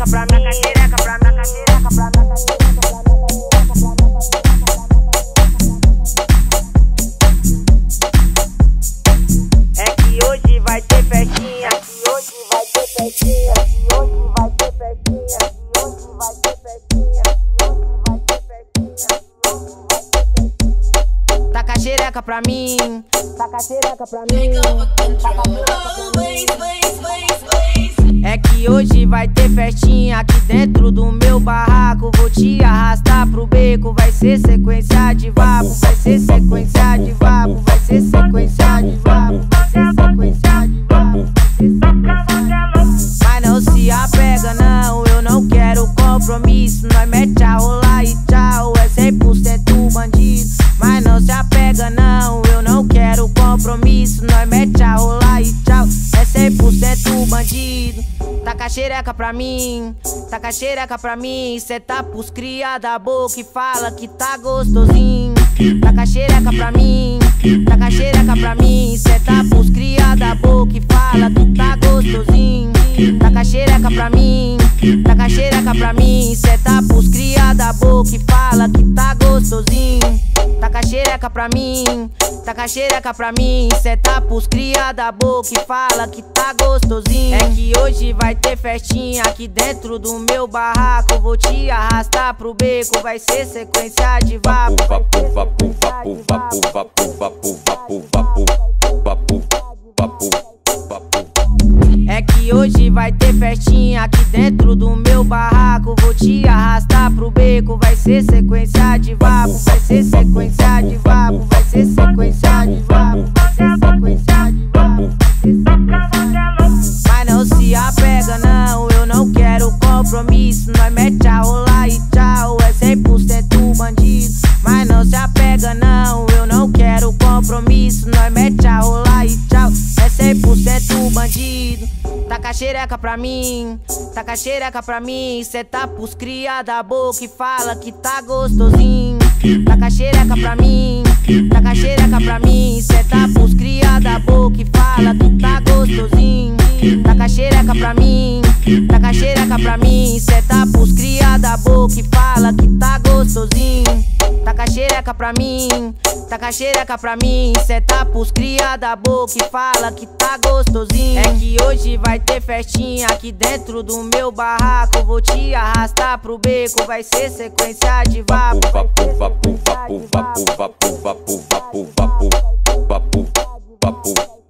xereca pra mim, xereca pra mim, xereca pra mim. É que hoje vai ter festinha, que hoje vai ter festinha, que hoje vai ter festinha, que hoje vai ter festinha, que hoje vai ter festinha, que hoje vai ter festinha. Taca a xereca pra mim, taca a xereca pra mim, taca a xereca pra mim. É que hoje vai ter festinha aqui dentro do meu barraco. Vou te arrastar pro beco, vai ser sequência de vapo, vai ser sequência de vapo, vai ser sequência de vapo, vai ser sequência de vapo, vai ser sequência. Mas não se apega não, eu não quero compromisso. Nós mete a rolar e tchau, é 100% bandido. Mas não se apega não, eu não quero compromisso. Nós mete a rolar e tchau, é 100% bandido. Taca a xereca pra mim, taca a xereca pra mim. Cê tá pros cria da boca e fala que tá gostosinho. Taca a xereca pra mim, taca a xereca pra mim. Cê tá pros cria da boca e fala que tá gostosinho. Taca a xereca pra mim, taca a xereca pra mim. Cê tá pros cria da boca e fala que tá gostosinho. Taca a xereca pra mim, taca a xereca pra mim. Cê tá pros cria da boca e fala que tá gostosinho. É que hoje vai ter festinha aqui dentro do meu barraco. Vou te arrastar pro beco, vai ser sequência de vapo. Vapo, vapo, vapo, vapo, vapo, vapo, vapo, vapo, vapo, vapo, vapo. É que hoje vai ter festinha aqui dentro do meu barraco. Vou te arrastar pro beco, vai ser sequência de vapo, vai ser sequência de vapo, vai ser sequência de vapo, vai ser sequência de vapo, vai ser sequência de vapo. Mas não se apega não, eu não quero compromisso. Nós mete a rolar e tchau, é 100% bandido. Mas não se apega não, eu não quero compromisso. Nós mete a rolar e tchau, é 100% bandido. Taca a xereca pra mim, taca a xereca pra mim. Cê tá pros cria da boca e fala que tá gostosinho. Taca a xereca pra mim, taca a xereca pra mim. Cê tá pros cria da boca e fala que tá gostosinho. Taca a xereca pra mim, taca a xereca pra mim. Cê tá pros cria da boca e fala que tá gostosinho. Taca a xereca pra mim, taca a xereca pra mim. Cê tá pros cria da boca e fala que tá gostosinho. É que hoje vai ter festinha aqui dentro do meu barraco. Vou te arrastar pro beco, vai ser sequência de vapo. Vapo, vapo, vapo, vapo, vapo, vapo, vapo, vapo, vapo, vapo, vapo.